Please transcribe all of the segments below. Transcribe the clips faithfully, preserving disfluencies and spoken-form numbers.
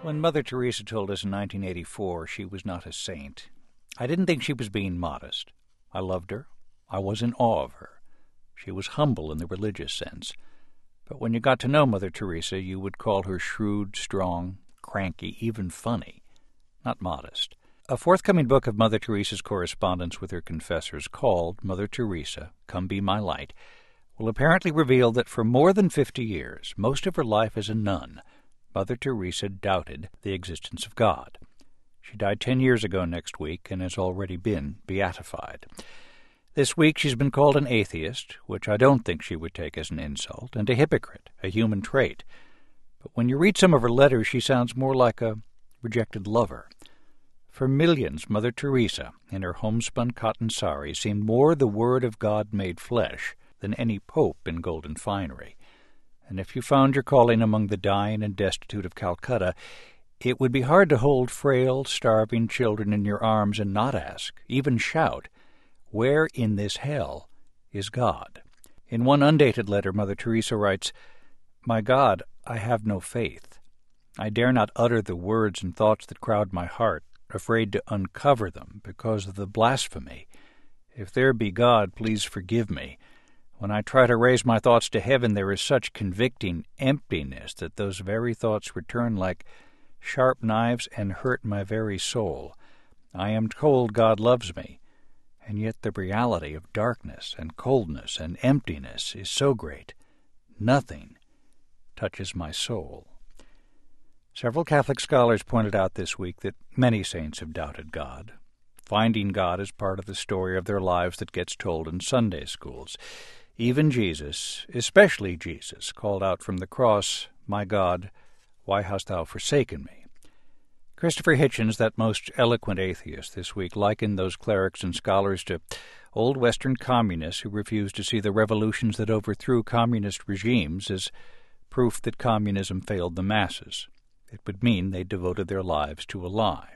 When Mother Teresa told us in nineteen eighty-four she was not a saint, I didn't think she was being modest. I loved her. I was in awe of her. She was humble in the religious sense. But when you got to know Mother Teresa, you would call her shrewd, strong, cranky, even funny, not modest. A forthcoming book of Mother Teresa's correspondence with her confessors, called Mother Teresa, Come Be My Light, will apparently reveal that for more than fifty years, most of her life as a nun, Mother Teresa doubted the existence of God. She died ten years ago next week and has already been beatified. This week she's been called an atheist, which I don't think she would take as an insult, and a hypocrite, a human trait. But when you read some of her letters, she sounds more like a rejected lover. For millions, Mother Teresa, in her homespun cotton sari, seemed more the Word of God made flesh than any pope in golden finery. And if you found your calling among the dying and destitute of Calcutta, it would be hard to hold frail, starving children in your arms and not ask, even shout, where in this hell is God? In one undated letter, Mother Teresa writes, My God, I have no faith. I dare not utter the words and thoughts that crowd my heart, afraid to uncover them because of the blasphemy. If there be God, please forgive me. When I try to raise my thoughts to heaven, there is such convicting emptiness that those very thoughts return like sharp knives and hurt my very soul. I am told God loves me, and yet the reality of darkness and coldness and emptiness is so great, nothing touches my soul. Several Catholic scholars pointed out this week that many saints have doubted God. Finding God is part of the story of their lives that gets told in Sunday schools. Even Jesus, especially Jesus, called out from the cross, My God, why hast thou forsaken me? Christopher Hitchens, that most eloquent atheist this week, likened those clerics and scholars to old Western communists who refused to see the revolutions that overthrew communist regimes as proof that communism failed the masses. It would mean they devoted their lives to a lie.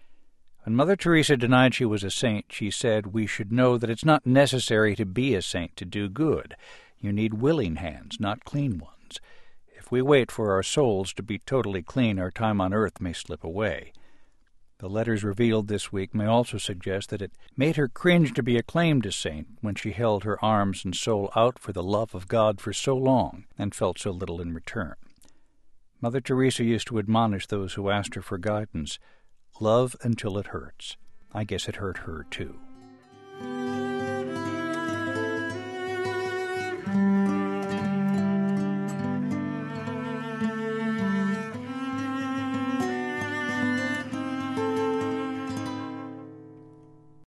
When Mother Teresa denied she was a saint, she said, we should know that it's not necessary to be a saint to do good. You need willing hands, not clean ones. If we wait for our souls to be totally clean, our time on earth may slip away. The letters revealed this week may also suggest that it made her cringe to be acclaimed a saint when she held her arms and soul out for the love of God for so long and felt so little in return. Mother Teresa used to admonish those who asked her for guidance, love until it hurts. I guess it hurt her, too.